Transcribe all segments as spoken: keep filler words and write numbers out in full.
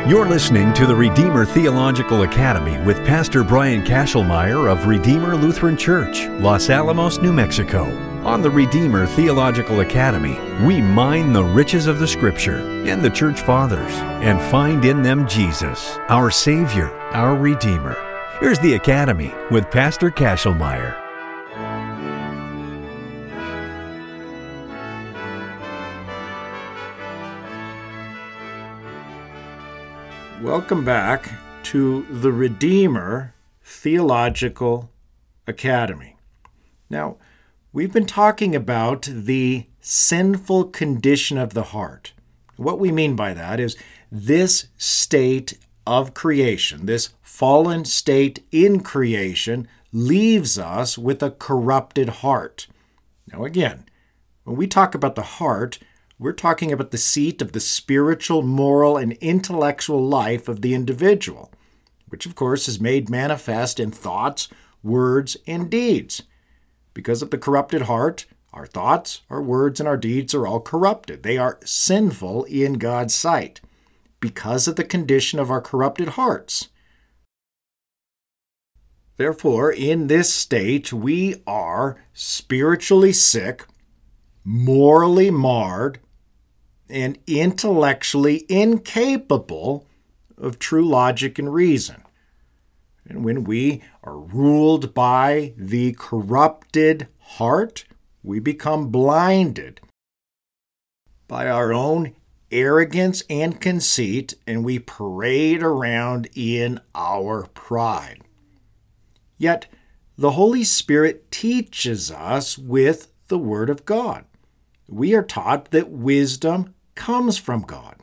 You're listening to the Redeemer Theological Academy with Pastor Brian Kashelmeyer of Redeemer Lutheran Church, Los Alamos, New Mexico. On the Redeemer Theological Academy, we mine the riches of the Scripture and the Church Fathers and find in them Jesus, our Savior, our Redeemer. Here's the Academy with Pastor Kashelmeyer. Welcome back to the Redeemer Theological Academy. Now, we've been talking about the sinful condition of the heart. What we mean by that is this state of creation, this fallen state in creation, leaves us with a corrupted heart. Now again, when we talk about the heart, we're talking about the seat of the spiritual, moral, and intellectual life of the individual, which of course is made manifest in thoughts, words, and deeds. Because of the corrupted heart, our thoughts, our words, and our deeds are all corrupted. They are sinful in God's sight because of the condition of our corrupted hearts. Therefore, in this state, we are spiritually sick, morally marred, and intellectually incapable of true logic and reason. And when we are ruled by the corrupted heart, we become blinded by our own arrogance and conceit, and we parade around in our pride. Yet, the Holy Spirit teaches us with the Word of God. We are taught that wisdom comes from God.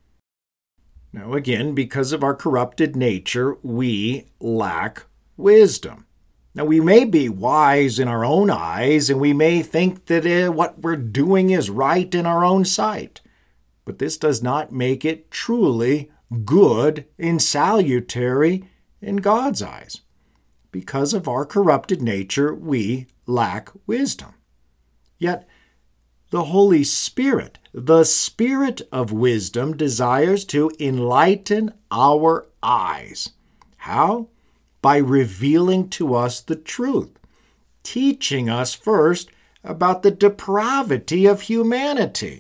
Now again, because of our corrupted nature, we lack wisdom. Now we may be wise in our own eyes, and we may think that uh, what we're doing is right in our own sight. But this does not make it truly good and salutary in God's eyes. Because of our corrupted nature, we lack wisdom. Yet, the Holy Spirit, the Spirit of wisdom, desires to enlighten our eyes. How? By revealing to us the truth, teaching us first about the depravity of humanity.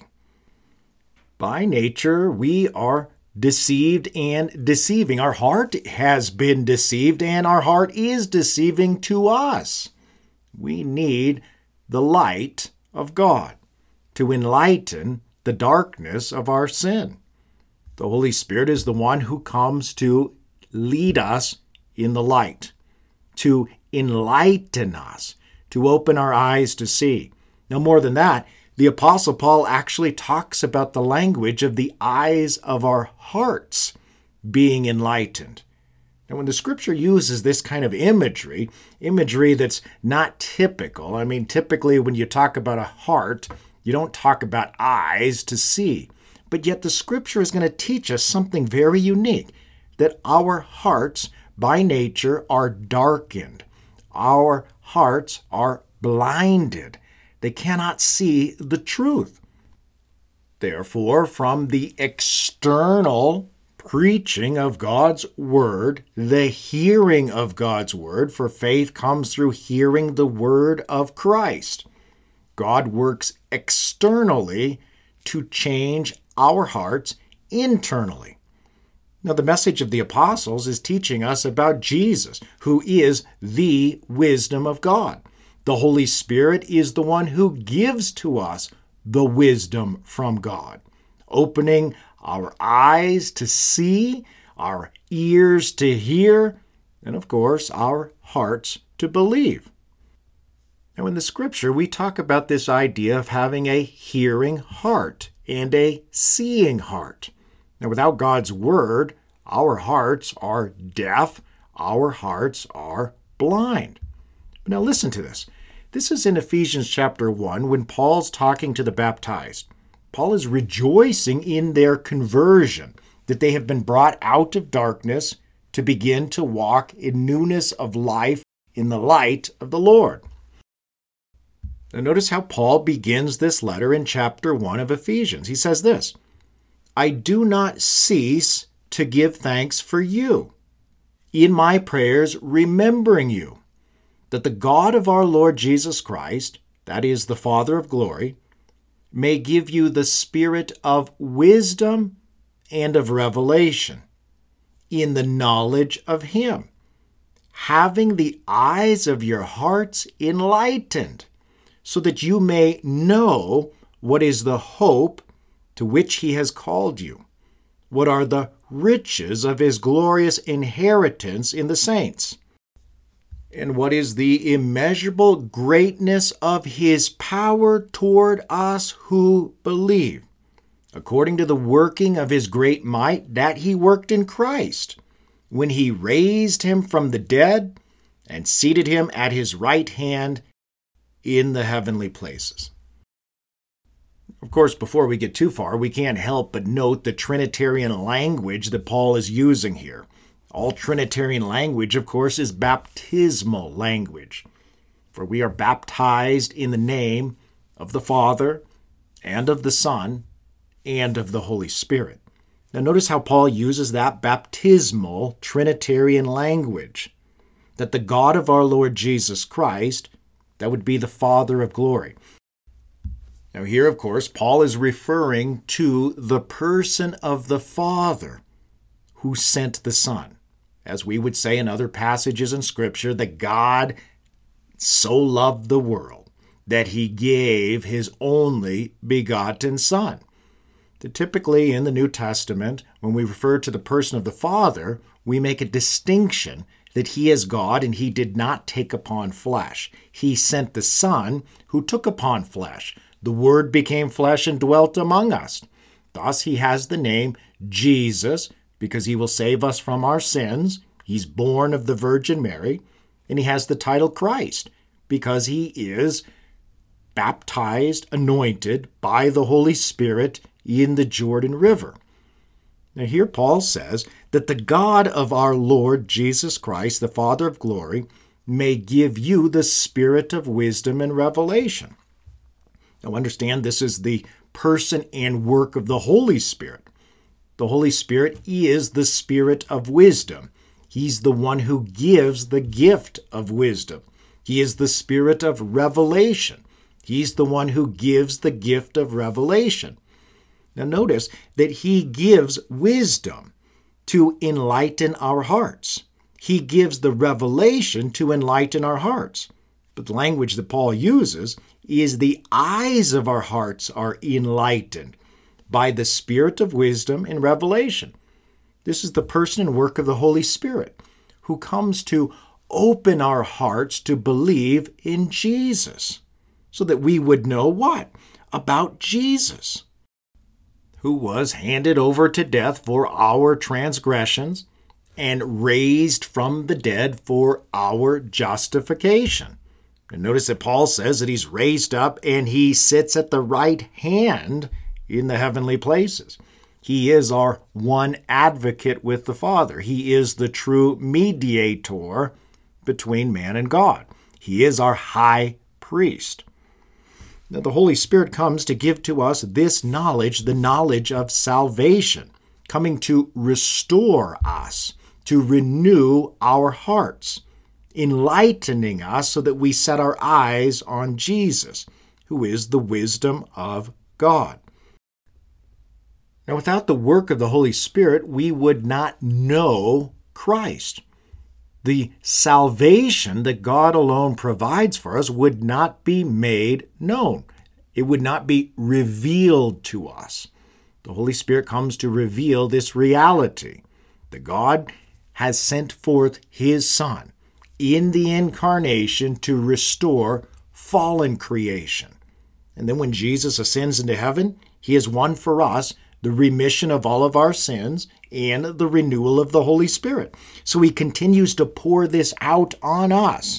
By nature, we are deceived and deceiving. Our heart has been deceived, and our heart is deceiving to us. We need the light of God to enlighten the darkness of our sin. The Holy Spirit is the one who comes to lead us in the light, to enlighten us, to open our eyes to see. Now, more than that, the Apostle Paul actually talks about the language of the eyes of our hearts being enlightened. Now, when the Scripture uses this kind of imagery, imagery that's not typical, I mean, typically when you talk about a heart, you don't talk about eyes to see. But yet the Scripture is going to teach us something very unique, that our hearts by nature are darkened. Our hearts are blinded. They cannot see the truth. Therefore, from the external preaching of God's Word, the hearing of God's Word, for faith comes through hearing the Word of Christ. God works externally to change our hearts internally. Now, the message of the apostles is teaching us about Jesus, who is the wisdom of God. The Holy Spirit is the one who gives to us the wisdom from God, opening our eyes to see, our ears to hear, and of course, our hearts to believe. Now, in the Scripture, we talk about this idea of having a hearing heart and a seeing heart. Now, without God's Word, our hearts are deaf, our hearts are blind. But now listen to this. This is in Ephesians chapter one when Paul's talking to the baptized. Paul is rejoicing in their conversion, that they have been brought out of darkness to begin to walk in newness of life in the light of the Lord. Now notice how Paul begins this letter in chapter one of Ephesians. He says this, I do not cease to give thanks for you, in my prayers remembering you, that the God of our Lord Jesus Christ, that is the Father of glory, may give you the spirit of wisdom and of revelation in the knowledge of him, having the eyes of your hearts enlightened, so that you may know what is the hope to which he has called you, what are the riches of his glorious inheritance in the saints, and what is the immeasurable greatness of his power toward us who believe, according to the working of his great might that he worked in Christ, when he raised him from the dead and seated him at his right hand in the heavenly places. Of course, before we get too far, we can't help but note the Trinitarian language that Paul is using here. All Trinitarian language, of course, is baptismal language, for we are baptized in the name of the Father and of the Son and of the Holy Spirit. Now notice how Paul uses that baptismal Trinitarian language, that the God of our Lord Jesus Christ, that would be the Father of glory. Now here, of course, Paul is referring to the person of the Father who sent the Son. As we would say in other passages in Scripture, that God so loved the world that he gave his only begotten Son. That typically in the New Testament, when we refer to the person of the Father, we make a distinction that he is God and he did not take upon flesh. He sent the Son who took upon flesh. The Word became flesh and dwelt among us. Thus he has the name Jesus, because he will save us from our sins. He's born of the Virgin Mary. And he has the title Christ, because he is baptized, anointed by the Holy Spirit in the Jordan River. Now here Paul says that the God of our Lord Jesus Christ, the Father of glory, may give you the spirit of wisdom and revelation. Now understand, this is the person and work of the Holy Spirit. The Holy Spirit is the spirit of wisdom. He's the one who gives the gift of wisdom. He is the spirit of revelation. He's the one who gives the gift of revelation. Now notice that he gives wisdom to enlighten our hearts. He gives the revelation to enlighten our hearts. But the language that Paul uses is the eyes of our hearts are enlightened by the spirit of wisdom and revelation. This is the person and work of the Holy Spirit, who comes to open our hearts to believe in Jesus, so that we would know what? About Jesus, who was handed over to death for our transgressions and raised from the dead for our justification. And notice that Paul says that he's raised up and he sits at the right hand in the heavenly places. He is our one advocate with the Father. He is the true mediator between man and God. He is our high priest. Now, the Holy Spirit comes to give to us this knowledge, the knowledge of salvation, coming to restore us, to renew our hearts, enlightening us so that we set our eyes on Jesus, who is the wisdom of God. Now, without the work of the Holy Spirit, we would not know Christ. The salvation that God alone provides for us would not be made known. It would not be revealed to us. The Holy Spirit comes to reveal this reality, that God has sent forth his Son in the incarnation to restore fallen creation. And then when Jesus ascends into heaven, he has won for us the remission of all of our sins and the renewal of the Holy Spirit. So he continues to pour this out on us.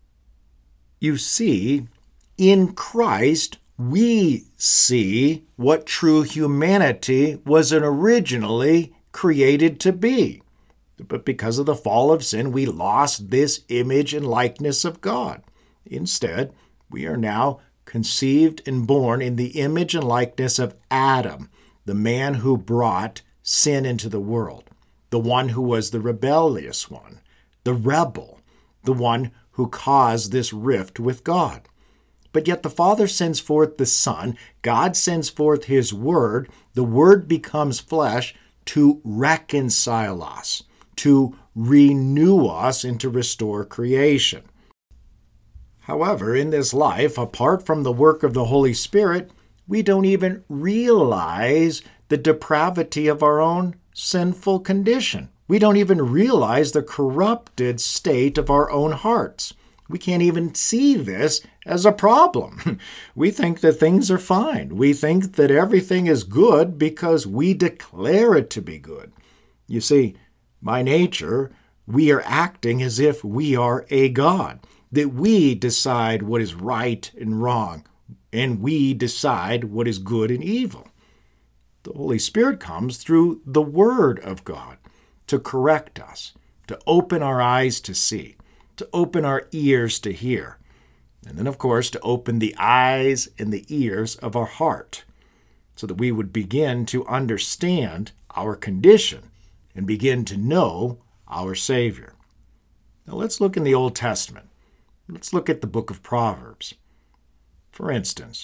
You see, in Christ, we see what true humanity was originally created to be. But because of the fall of sin, we lost this image and likeness of God. Instead, we are now conceived and born in the image and likeness of Adam, the man who brought sin into the world. the one who was the rebellious one, the rebel, the one who caused this rift with God. But yet the Father sends forth the Son, God sends forth His Word, the Word becomes flesh to reconcile us, to renew us, and to restore creation. However, in this life, apart from the work of the Holy Spirit, we don't even realize the depravity of our own sinful condition. We don't even realize the corrupted state of our own hearts. We can't even see this as a problem. We think that things are fine. We think that everything is good because we declare it to be good. You see, by nature, we are acting as if we are a God, that we decide what is right and wrong, and we decide what is good and evil. The Holy Spirit comes through the Word of God to correct us, to open our eyes to see, to open our ears to hear, and then, of course, to open the eyes and the ears of our heart so that we would begin to understand our condition and begin to know our Savior. Now let's look in the Old Testament. Let's look at the book of Proverbs. For instance,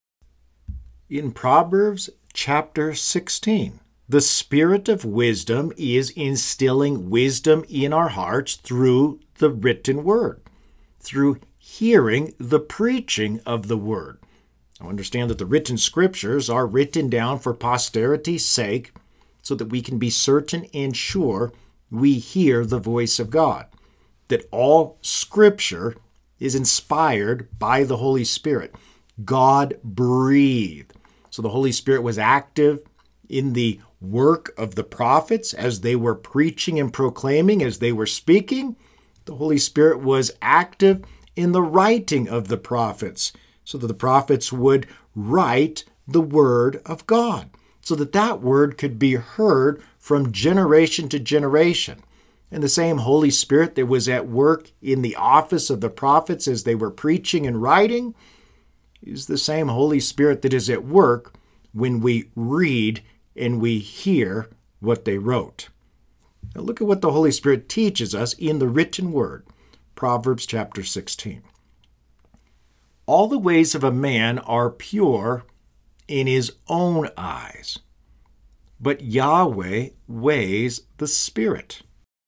in Proverbs chapter sixteen, the Spirit of wisdom is instilling wisdom in our hearts through the written Word, through hearing the preaching of the Word. I understand that the written Scriptures are written down for posterity's sake so that we can be certain and sure we hear the voice of God, that all Scripture is inspired by the Holy Spirit. God breathed. So the Holy Spirit was active in the work of the prophets as they were preaching and proclaiming, as they were speaking. The Holy Spirit was active in the writing of the prophets, so that the prophets would write the Word of God, so that that Word could be heard from generation to generation. And the same Holy Spirit that was at work in the office of the prophets as they were preaching and writing is the same Holy Spirit that is at work when we read and we hear what they wrote. Now look at what the Holy Spirit teaches us in the written Word, Proverbs chapter sixteen. All the ways of a man are pure in his own eyes, but Yahweh weighs the spirit.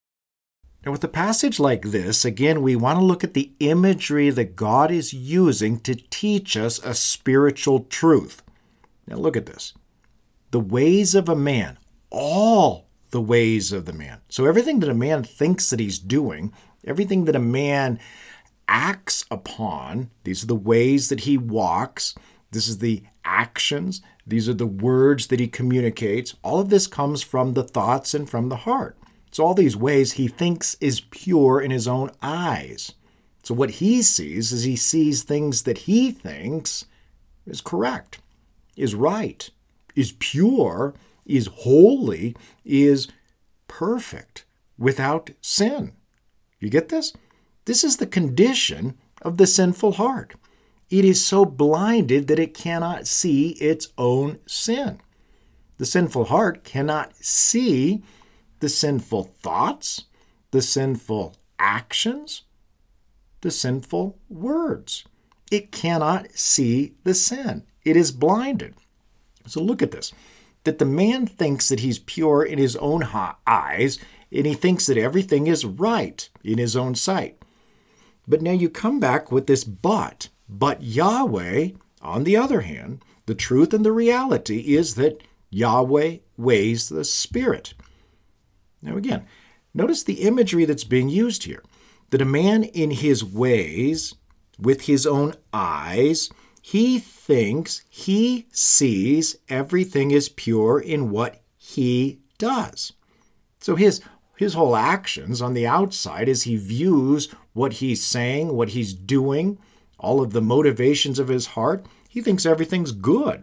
Now, with a passage like this, again, we want to look at the imagery that God is using to teach us a spiritual truth. Now, look at this. The ways of a man, all the ways of the man. So everything that a man thinks that he's doing, everything that a man acts upon, these are the ways that he walks, this is the actions, these are the words that he communicates. All of this comes from the thoughts and from the heart. So all these ways he thinks is pure in his own eyes. So what he sees is he sees things that he thinks is correct, is right, is pure, is holy, is perfect, without sin. You get this? This is the condition of the sinful heart. It is so blinded that it cannot see its own sin. The sinful heart cannot see the sinful thoughts, the sinful actions, the sinful words. It cannot see the sin. It is blinded. So look at this, that the man thinks that he's pure in his own eyes, and he thinks that everything is right in his own sight. But now you come back with this but. But Yahweh, on the other hand, the truth and the reality is that Yahweh weighs the spirit. Now again, notice the imagery that's being used here. That a man in his ways, with his own eyes, he thinks, he sees everything is pure in what he does. So his, his whole actions on the outside as he views what he's saying, what he's doing, all of the motivations of his heart, he thinks everything's good.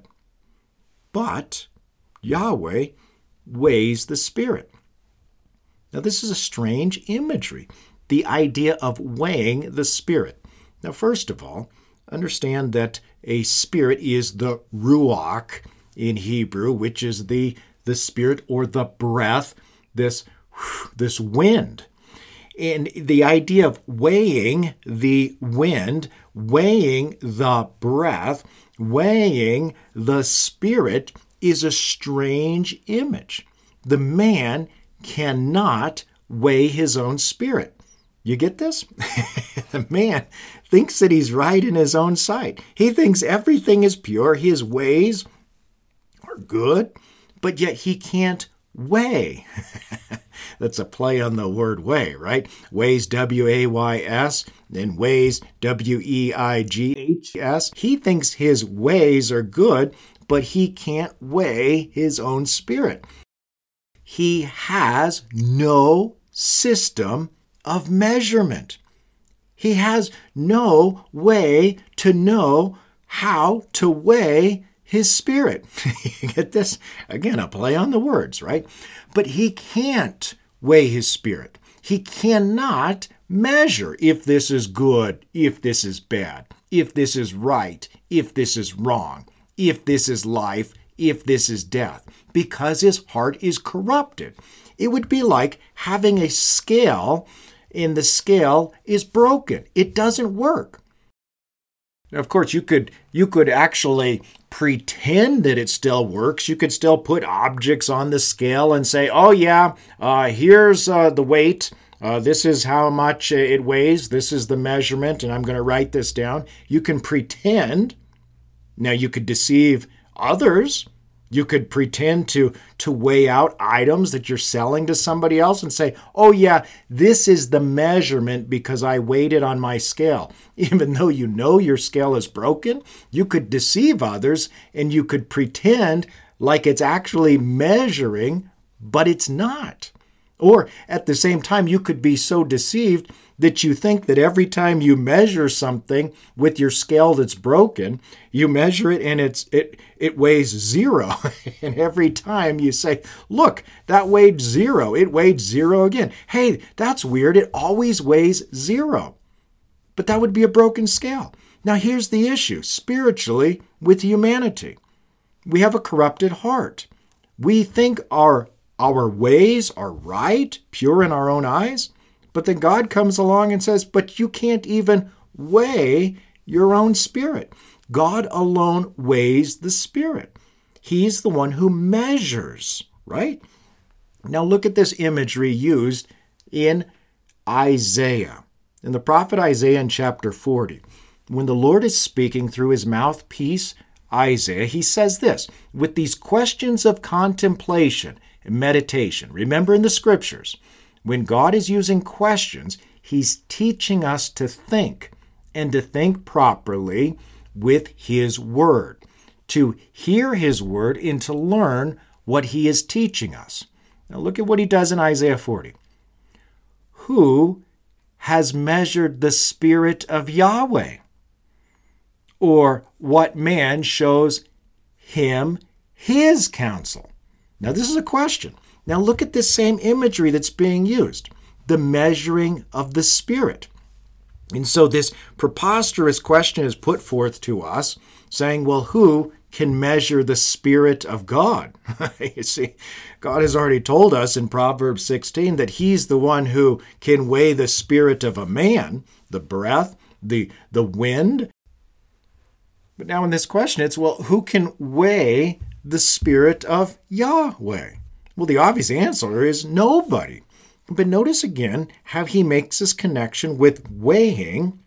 But Yahweh weighs the spirit. Now, this is a strange imagery, the idea of weighing the spirit. Now, first of all, understand that a spirit is the ruach in Hebrew, which is the, the spirit or the breath, this this wind. And the idea of weighing the wind, weighing the breath, weighing the spirit is a strange image. The man cannot weigh his own spirit. You get this? The man thinks that he's right in his own sight. He thinks everything is pure. His ways are good, but yet he can't weigh. That's a play on the word weigh, right? Ways, W A Y S, and ways, W E I G H S. He thinks his ways are good, but he can't weigh his own spirit. He has no system of measurement. He has no way to know how to weigh his spirit. You get this? Again, a play on the words, right? But he can't weigh his spirit. He cannot measure if this is good, if this is bad, if this is right, if this is wrong, if this is life, if this is death, because his heart is corrupted. It would be like having a scale and the scale is broken. It doesn't work. Now, of course, you could you could actually pretend that it still works. You could still put objects on the scale and say, oh yeah, uh, here's uh, the weight. Uh, this is how much it weighs. This is the measurement, and I'm going to write this down. You can pretend. Now, you could deceive others. You could pretend to, to weigh out items that you're selling to somebody else and say, oh yeah, this is the measurement because I weighed it on my scale. Even though you know your scale is broken, you could deceive others and you could pretend like it's actually measuring, but it's not. Or at the same time, you could be so deceived that you think that every time you measure something with your scale that's broken, you measure it and it's it it weighs zero. And every time you say, look, that weighed zero. It weighed zero again. Hey, that's weird. It always weighs zero. But that would be a broken scale. Now here's the issue spiritually with humanity. We have a corrupted heart. We think our Our ways are right, pure in our own eyes, but then God comes along and says, but you can't even weigh your own spirit. God alone weighs the spirit. He's the one who measures, right? Now look at this imagery used in Isaiah. In the prophet Isaiah in chapter forty, when the Lord is speaking through his mouthpiece, Isaiah, he says this, with these questions of contemplation, meditation. Remember in the scriptures, when God is using questions, he's teaching us to think and to think properly with his word, to hear his word and to learn what he is teaching us. Now look at what he does in Isaiah forty. Who has measured the spirit of Yahweh? Or what man shows him his counsel? Now, this is a question. Now, look at this same imagery that's being used, the measuring of the Spirit. And so this preposterous question is put forth to us, saying, well, who can measure the Spirit of God? You see, God has already told us in Proverbs sixteen that he's the one who can weigh the spirit of a man, the breath, the, the wind. But now in this question, it's, well, who can weigh the spirit of Yahweh? Well, the obvious answer is nobody. But notice again how he makes this connection with weighing,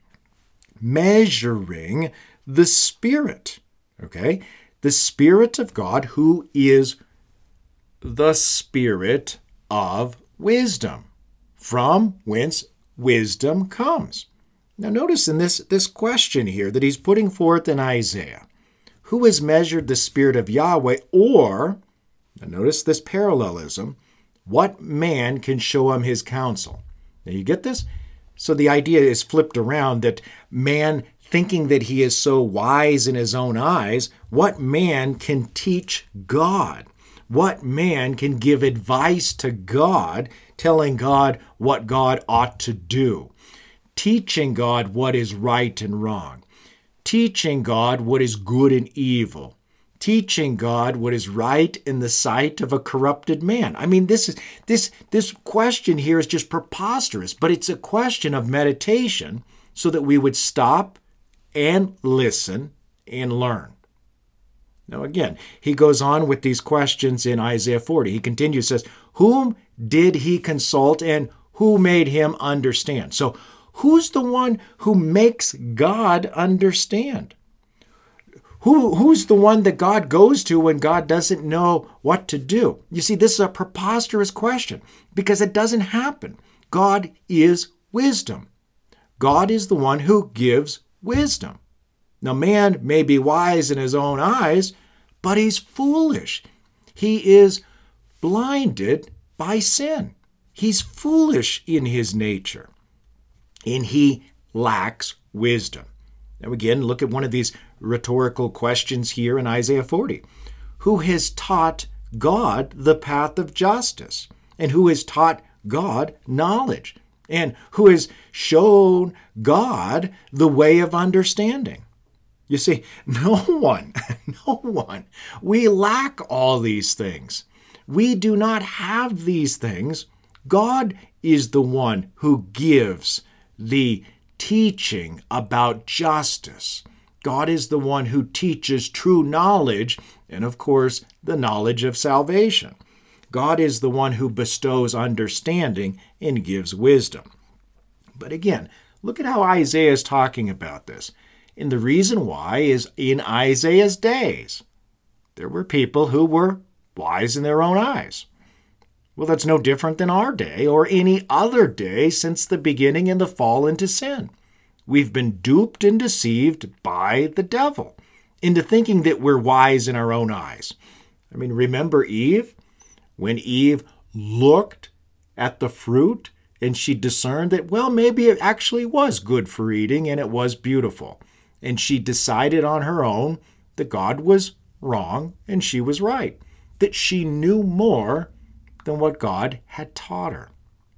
measuring the Spirit. Okay? The Spirit of God, who is the Spirit of wisdom, from whence wisdom comes. Now notice in this, this question here that he's putting forth in Isaiah, who has measured the Spirit of Yahweh? Or, now notice this parallelism, what man can show him his counsel? Now you get this? So the idea is flipped around, that man thinking that he is so wise in his own eyes, what man can teach God? What man can give advice to God, telling God what God ought to do? Teaching God what is right and wrong. Teaching God what is good and evil. teaching God what is right in the sight of a corrupted man? I mean, this is this this question here is just preposterous, but it's a question of meditation so that we would stop and listen and learn. Now again, he goes on with these questions in Isaiah forty. He continues, says, whom did he consult and who made him understand? So who's the one who makes God understand? Who, who's the one that God goes to when God doesn't know what to do? You see, this is a preposterous question because it doesn't happen. God is wisdom. God is the one who gives wisdom. Now, man may be wise in his own eyes, but he's foolish. He is blinded by sin. He's foolish in his nature, and he lacks wisdom. Now again, look at one of these rhetorical questions here in Isaiah forty. Who has taught God the path of justice? And who has taught God knowledge? And who has shown God the way of understanding? You see, no one, no one. We lack all these things. We do not have these things. God is the one who gives the teaching about justice. God is the one who teaches true knowledge and, of course, the knowledge of salvation. God is the one who bestows understanding and gives wisdom. But again, look at how Isaiah is talking about this. And the reason why is in Isaiah's days, there were people who were wise in their own eyes. Well, that's no different than our day or any other day since the beginning and the fall into sin. We've been duped and deceived by the devil into thinking that we're wise in our own eyes. I mean, remember Eve? When Eve looked at the fruit and she discerned that, well, maybe it actually was good for eating and it was beautiful. And she decided on her own that God was wrong and she was right, that she knew more than what God had taught her.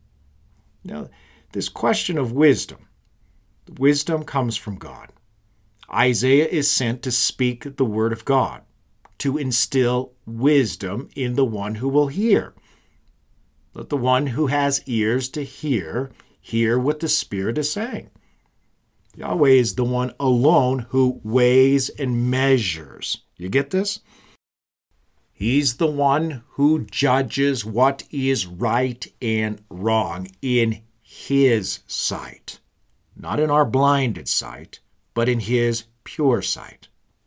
Now, this question of wisdom, wisdom comes from God. Isaiah is sent to speak the word of God, to instill wisdom in the one who will hear. Let the one who has ears to hear, hear what the Spirit is saying. Yahweh is the one alone who weighs and measures. You get this? He's the one who judges what is right and wrong in his sight. Not in our blinded sight, but in his pure sight.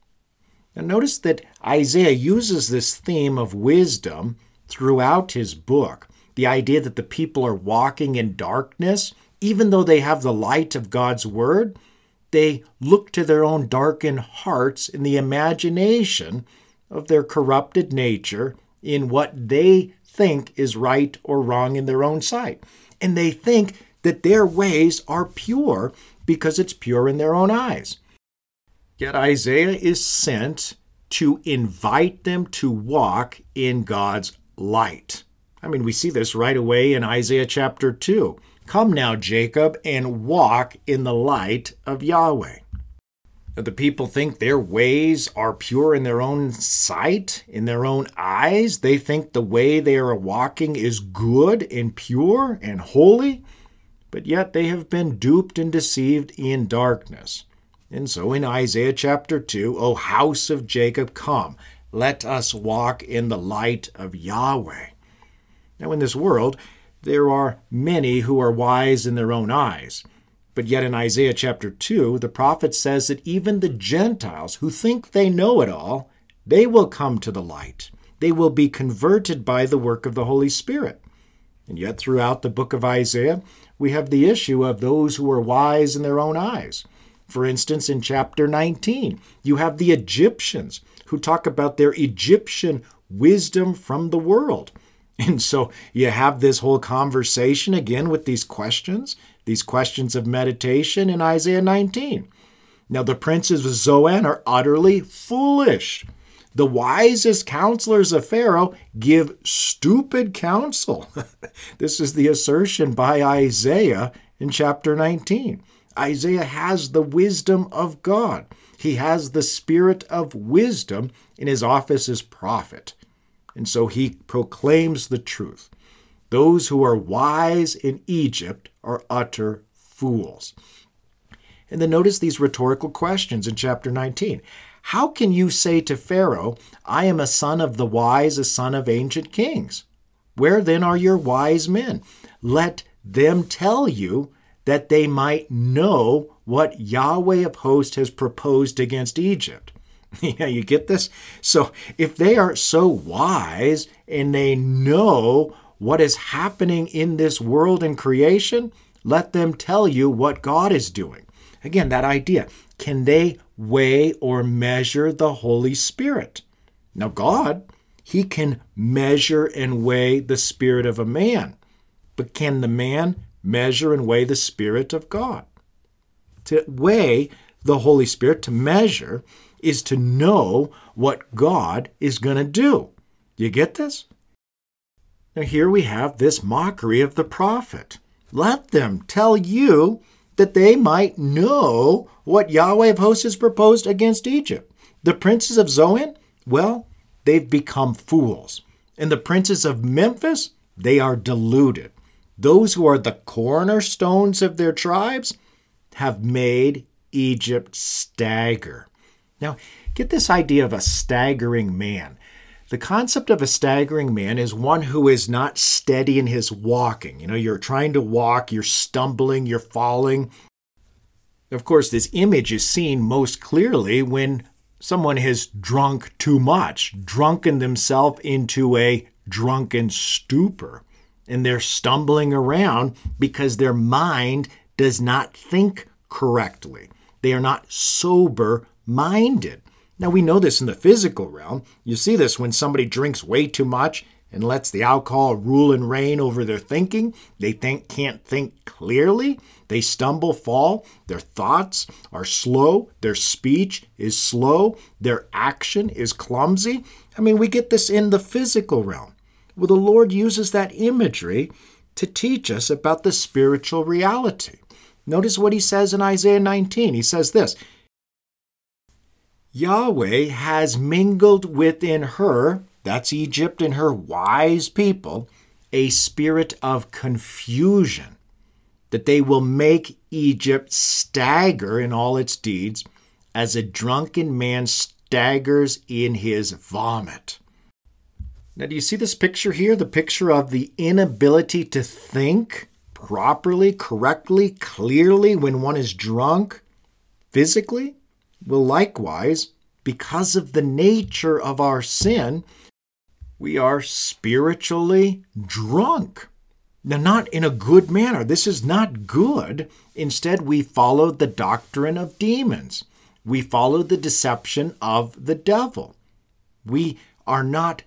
Now notice that Isaiah uses this theme of wisdom throughout his book. The idea that the people are walking in darkness, even though they have the light of God's word, they look to their own darkened hearts in the imagination of their corrupted nature in what they think is right or wrong in their own sight. And they think that their ways are pure because it's pure in their own eyes. Yet Isaiah is sent to invite them to walk in God's light. I mean, we see this right away in Isaiah chapter two. Come now, Jacob, and walk in the light of Yahweh. Now, the people think their ways are pure in their own sight, in their own eyes. They think the way they are walking is good and pure and holy, but yet they have been duped and deceived in darkness. And so in Isaiah chapter two, O house of Jacob, come, let us walk in the light of Yahweh. Now, in this world, there are many who are wise in their own eyes. But yet in Isaiah chapter two, the prophet says that even the Gentiles who think they know it all, they will come to the light. They will be converted by the work of the Holy Spirit. And yet throughout the book of Isaiah, we have the issue of those who are wise in their own eyes. For instance, in chapter nineteen, you have the Egyptians who talk about their Egyptian wisdom from the world. And so you have this whole conversation again with these questions, these questions of meditation in Isaiah nineteen. Now the princes of Zoan are utterly foolish. The wisest counselors of Pharaoh give stupid counsel. This is the assertion by Isaiah in chapter nineteen. Isaiah has the wisdom of God. He has the spirit of wisdom in his office as prophet. And so he proclaims the truth. Those who are wise in Egypt are utter fools. And then notice these rhetorical questions in chapter nineteen. How can you say to Pharaoh, I am a son of the wise, a son of ancient kings? Where then are your wise men? Let them tell you that they might know what Yahweh of hosts has proposed against Egypt. Yeah, you get this? So if they are so wise and they know what is happening in this world and creation, let them tell you what God is doing. Again, that idea. Can they weigh or measure the Holy Spirit? Now, God, he can measure and weigh the spirit of a man. But can the man measure and weigh the Spirit of God? To weigh the Holy Spirit, to measure, is to know what God is going to do. You get this? Now here we have this mockery of the prophet. Let them tell you that they might know what Yahweh of hosts has proposed against Egypt. The princes of Zoan, well, they've become fools. And the princes of Memphis, they are deluded. Those who are the cornerstones of their tribes have made Egypt stagger. Now, get this idea of a staggering man. The concept of a staggering man is one who is not steady in his walking. You know, you're trying to walk, you're stumbling, you're falling. Of course, this image is seen most clearly when someone has drunk too much, drunken themselves into a drunken stupor. And they're stumbling around because their mind does not think correctly. They are not sober-minded. Now, we know this in the physical realm. You see this when somebody drinks way too much and lets the alcohol rule and reign over their thinking. They think, can't think clearly. They stumble, fall. Their thoughts are slow. Their speech is slow. Their action is clumsy. I mean, we get this in the physical realm. Well, the Lord uses that imagery to teach us about the spiritual reality. Notice what he says in Isaiah nineteen. He says this, Yahweh has mingled within her, that's Egypt and her wise people, a spirit of confusion, that they will make Egypt stagger in all its deeds, as a drunken man staggers in his vomit. Now, do you see this picture here? The picture of the inability to think properly, correctly, clearly when one is drunk physically? Well, likewise, because of the nature of our sin, we are spiritually drunk. Now, not in a good manner. This is not good. Instead, we follow the doctrine of demons. We follow the deception of the devil. We are not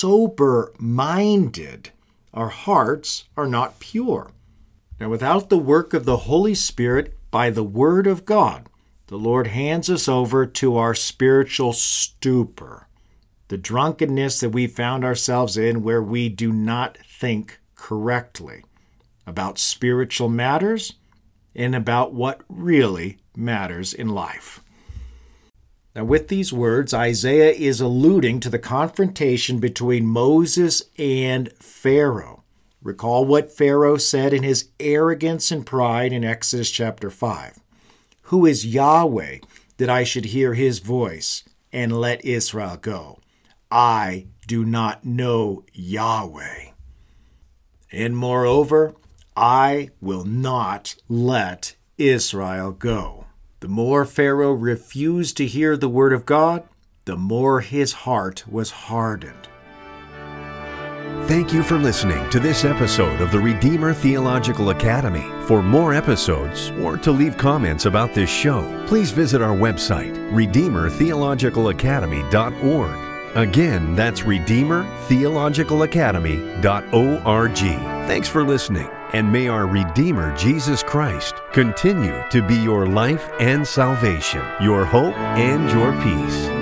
sober-minded. Our hearts are not pure. Now, without the work of the Holy Spirit by the Word of God, the Lord hands us over to our spiritual stupor, the drunkenness that we found ourselves in where we do not think correctly about spiritual matters and about what really matters in life. Now, with these words, Isaiah is alluding to the confrontation between Moses and Pharaoh. Recall what Pharaoh said in his arrogance and pride in Exodus chapter five. Who is Yahweh that I should hear his voice and let Israel go? I do not know Yahweh. And moreover, I will not let Israel go. The more Pharaoh refused to hear the word of God, the more his heart was hardened. Thank you for listening to this episode of the Redeemer Theological Academy. For more episodes or to leave comments about this show, please visit our website, redeemer theological academy dot org. Again, that's redeemer theological academy dot org. Thanks for listening, and may our Redeemer Jesus Christ continue to be your life and salvation, your hope and your peace.